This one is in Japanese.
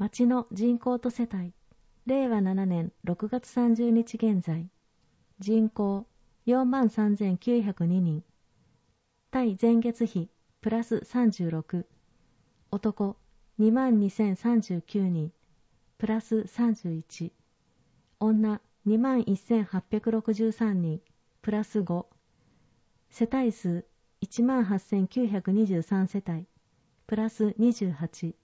町の人口と世帯、令和7年6月30日現在、人口43,902人、対前月比プラス36、男22,039人、プラス31、女21,863人、プラス5、世帯数18,923世帯、プラス28、